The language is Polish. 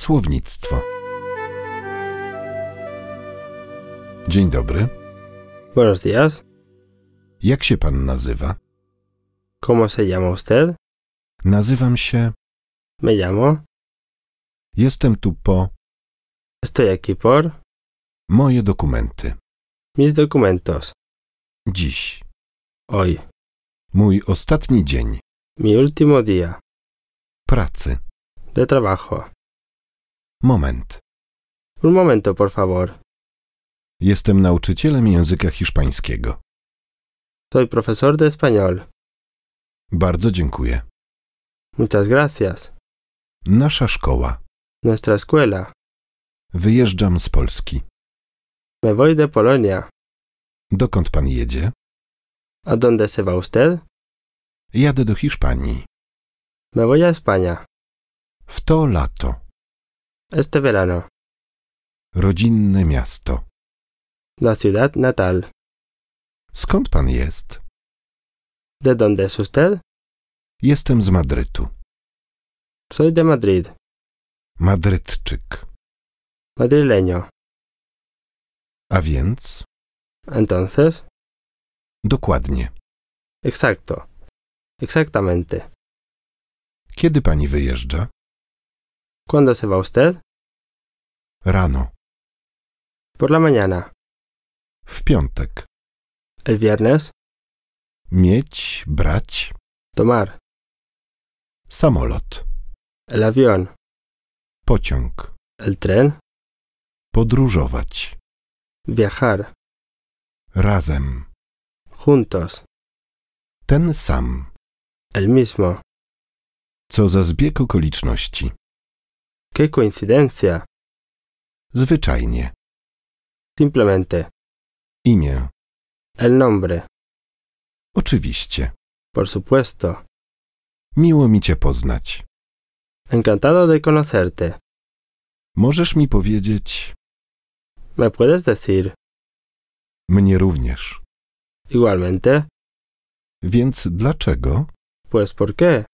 Słownictwo. Dzień dobry. Buenos días. Jak się pan nazywa? ¿Cómo se llama usted? Nazywam się... Me llamo. Jestem tu po... Estoy aquí por Moje dokumenty. mis documentos. Dziś. Hoy. Mój ostatni dzień. Mi último día. Pracy. De trabajo. Moment. Un momento, por favor. Jestem nauczycielem języka hiszpańskiego. Soy profesor de español. Bardzo dziękuję. Muchas gracias. Nasza szkoła. Nuestra escuela. Wyjeżdżam z Polski. Me voy de Polonia. Dokąd pan jedzie? ¿A dónde se va usted? Jadę do Hiszpanii. Me voy a España. W to lato. Este verano. Rodzinne miasto. La ciudad natal. Skąd pan jest? ¿De dónde es usted? Jestem z Madrytu. Soy de Madrid. Madrytczyk. Madrileño. A więc? Entonces. Dokładnie. Exacto. Exactamente. Kiedy pani wyjeżdża? ¿Cuándo se va usted? Rano. Por la mañana. W piątek. El viernes. Mieć, brać. Tomar. Samolot. El avión. Pociąg. El tren. Podróżować. Viajar. Razem. Juntos. Ten sam. El mismo. Co za zbieg okoliczności. ¡Qué coincidencia! Zwyczajnie. Simplemente. Imię. El nombre. Oczywiście. Por supuesto. Miło mi cię poznać. Encantado de conocerte. Możesz mi powiedzieć... ¿Me puedes decir? Mnie również. Igualmente. Więc dlaczego? Pues ¿por qué?